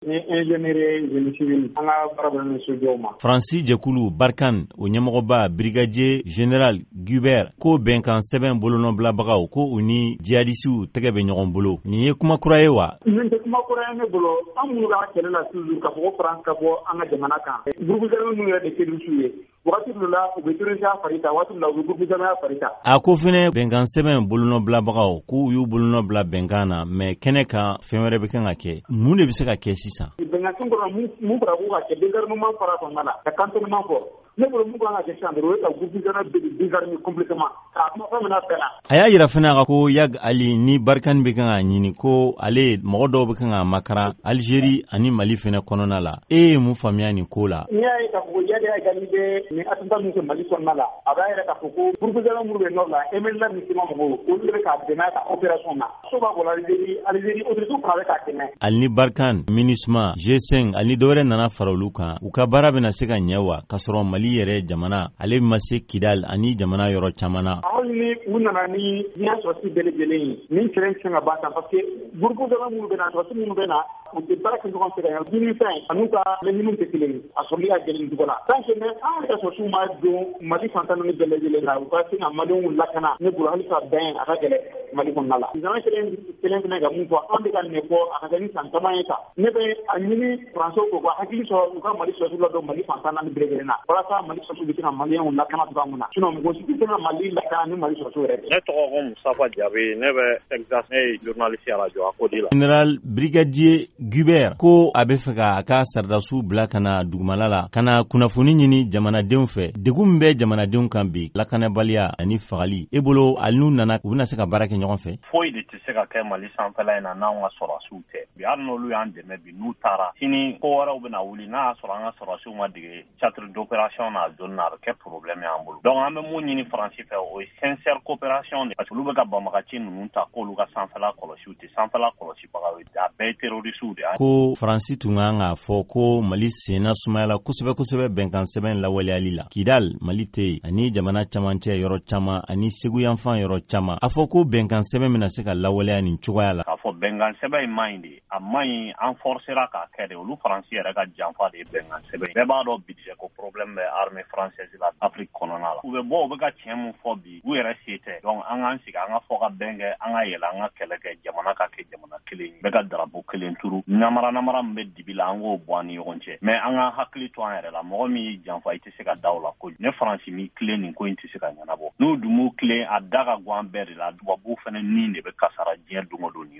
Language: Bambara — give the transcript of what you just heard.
Faransi jɛkulu Barkan o ɲɛmɔgɔba Brigadier General Guibert ko bɛnkan sɛbɛn bolonɔbilabagaw ko u ni djihadistes tɛgɛ bɛ ɲɔgɔn bolo. Nin ye kuma kura ye wa? Nin tɛ kuma kura ye ne bolo. An minnu b'a kɛlɛ la toujours ka fɔ ko France ka bɔ an ka jamana kan. Groupe armé ninnu yɛrɛ de terroristes ye. Waati dɔ la u bɛ terroristes farita, waati dɔ la u bɛ groupe armé farita. A ko fɛnɛ bɛnkan sɛbɛn bolonɔbilabagaw k'u y'u bolonɔ bila bɛnkan na mais kɛnɛ kan fɛn wɛrɛ bɛ kan ka kɛ. Mun de bɛ se ka kɛ sisan? Bɛnkan kɔnɔ mun fara k'u ka kɛ désarmement fara kɔnɔna la ka cantonnement fɔ. Ne bolo mun kan ka kɛ sisan dɔrɔn o ye ka groupe armé désarmer complètement. K'a kuma fɛn min na bɛɛ la. A y'a yira fana ka ko Yag Ali ni Barkan bɛ kan ka ɲini ko ale mɔgɔ dɔw bɛ kan ka makara Algérie ani Mali fana kɔnɔna la. E ye mun faamuya nin ko la? N'i y'a ye k'a fɔ ko Yag Ali bɛ nin attentat min kɛ Mali kɔnɔna la, a b'a yɛrɛ k'a fɔ ko groupe armé minnu bɛ nord la, MNLA ni CEMA mɔgɔw, olu de bɛ k'a dɛmɛ a ka opération na. So b'a bolo Algérie autorités fana bɛ k'a dɛmɛ. Ali ni Barkan, MINUSMA, G5 ali dɔwɛrɛ nana fara olu kan, u ka baara bɛna se ka ɲɛ wa? K'a sɔrɔ Mali yɛrɛ jamana ale ma se Kidal ani jamana yɔrɔ caman na. Hali ni u nana ni diɲɛ sɔrɔsi bɛɛ lajɛlen ye, min kɛlɛ tɛ se ka ban parce que groupe armé minnu bɛ na, sɔrɔsi minnu bɛ na, u tɛ baara kɛ ɲɔgɔn fɛ ka ɲɛ. Dunifɛn an'u ka laɲiniw tɛ kelen ye, a sɔrɔli ka gɛlɛn dugu la. Tant que an yɛrɛ sɔrɔsiw ma don Mali fantan ninnu bɛɛ lajɛlen na, u ka se ka Maliens lakana, ne bolo hali ka bɛn a ka gɛlɛn Mali kɔnɔna la. Jamana kelen fana ka mun fɔ, an bɛ ka nin fɔ a ka kɛ ni san caman ye ta. Ne bɛ a ɲini Français ko ka hakili sɔrɔ u ka Mali sɔrɔsiw la don Mali fantan naani bɛɛ lajɛlen na. Walasa Mali sɔrɔsiw bɛ se ka Maliens lakana cogoya min na. Sinon mɔgɔ si tɛ se ka Mali lakana ni Mali sɔrɔsiw yɛrɛ. Ne tɔgɔ ko Musafa Jabe, ne bɛ Texas, ne ye journaliste radio a Kodi la. General Brigadier Guibert ko a bɛ fɛ ka ka sardasiw bila ka na dugumala la ka na kunnafoni ɲini jamanadenw fɛ. Degun min bɛ jamanadenw kan bi lakanabaliya ani fagali. E bolo ali n'u nana u bɛna se ka baara kɛ ɲɔgɔn fɛ? Foyi de tɛ se ka kɛ Mali sanfɛla in na n'anw ka sɔrɔsiw tɛ. Bi hali n'olu y'an dɛmɛ bi n'u taara sini ko wɛrɛw bɛna wuli n'a y'a sɔrɔ an ka sɔrɔsiw ma dege chapitre d'opération na zone na a bɛ kɛ problème y'an bolo. Donc an bɛ mun ɲini Faransi fɛ o ye sincère coopération de parce que olu bɛ ka banbagaci ninnu ta k'olu ka sanfɛla kɔlɔsiw tɛ sanfɛla kɔlɔsibagaw ye a bɛɛ ye terrorisiw de ye. Ko Faransi tun kan k'a fɔ ko Mali senna sumayala kosɛbɛ kosɛbɛ bɛnkan sɛbɛn lawaleyali la. Kidal Mali tɛ yen ani jamana camancɛ yɔrɔ caman ani Segu yanfan yɔrɔ caman. A fɔ ko bɛnkan sɛbɛn bɛna se ka lawaleya nin cogoya la. K'a fɔ bɛnkan sɛbɛn in man ɲi de a man ɲi an forcera k'a kɛ de olu Faransi yɛrɛ ka janfa de ye bɛnkan sɛbɛn. Bɛɛ b'a dɔn budget ko problème bɛ armée française la Afrique kɔnɔna la. U bɛ bɔ u bɛ ka tiɲɛ mun fɔ bi u yɛrɛ se tɛ. Donc an k'an sigi an ka fɔ ka bɛn kɛ an ka yɛlɛ an ka kɛlɛ kɛ jamana ka kɛ jamana kelen ye. Bɛɛ ka drapeau kelen turu. Namara min bɛ dibi la an k'o bɔ an ni ɲɔgɔn cɛ. Mais an ka hakili to an yɛrɛ la mɔgɔ min y'i janfa i tɛ se ka da o la kojugu. Ne Faransi mi tilen nin ko in tɛ se ka ɲɛnabɔ. N'u dun m'u tilen a da ka go an bɛɛ de la tubabuw fana ni de bɛ kasara diɲɛ don o don.